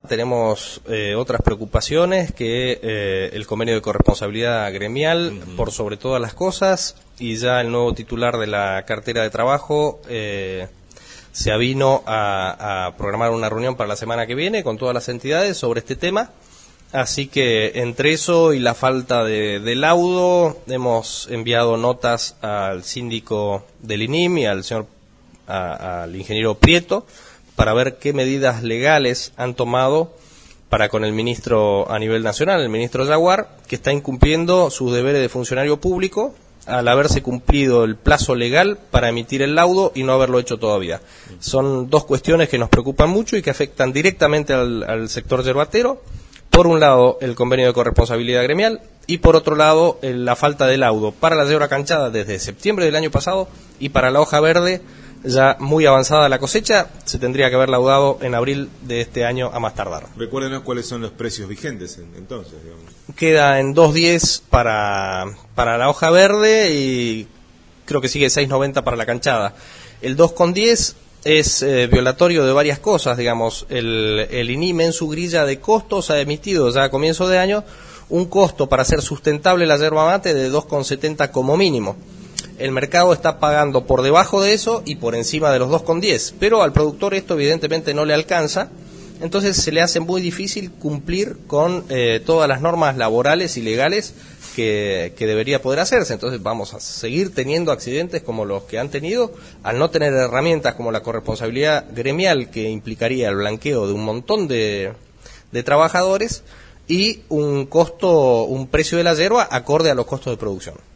tenemos otras preocupaciones que el convenio de corresponsabilidad gremial, por sobre todas las cosas, y ya el nuevo titular de la cartera de trabajo se avino a programar una reunión para la semana que viene con todas las entidades sobre este tema. Así que entre eso y la falta de laudo, hemos enviado notas al síndico del INIM y al ingeniero Prieto para ver qué medidas legales han tomado para con el ministro a nivel nacional, el ministro Yaguar, que está incumpliendo sus deberes de funcionario público al haberse cumplido el plazo legal para emitir el laudo y no haberlo hecho todavía. Son dos cuestiones que nos preocupan mucho y que afectan directamente al sector yerbatero. Por un lado, el convenio de corresponsabilidad gremial y por otro lado, la falta de laudo para la yerba canchada desde septiembre del año pasado y para la hoja verde, ya muy avanzada la cosecha, se tendría que haber laudado en abril de este año a más tardar. Recuérdenos cuáles son los precios vigentes entonces, digamos. Queda en 2.10 para la hoja verde y creo que sigue 6.90 para la canchada. El 2,10 es violatorio de varias cosas, digamos. El INIM en su grilla de costos ha emitido ya a comienzo de año un costo para hacer sustentable la yerba mate de 2,70 como mínimo. El mercado está pagando por debajo de eso y por encima de los 2,10, pero al productor esto evidentemente no le alcanza, entonces se le hace muy difícil cumplir con todas las normas laborales y legales que debería poder hacerse. Entonces vamos a seguir teniendo accidentes como los que han tenido, al no tener herramientas como la corresponsabilidad gremial, que implicaría el blanqueo de un montón de trabajadores, y un precio de la yerba acorde a los costos de producción.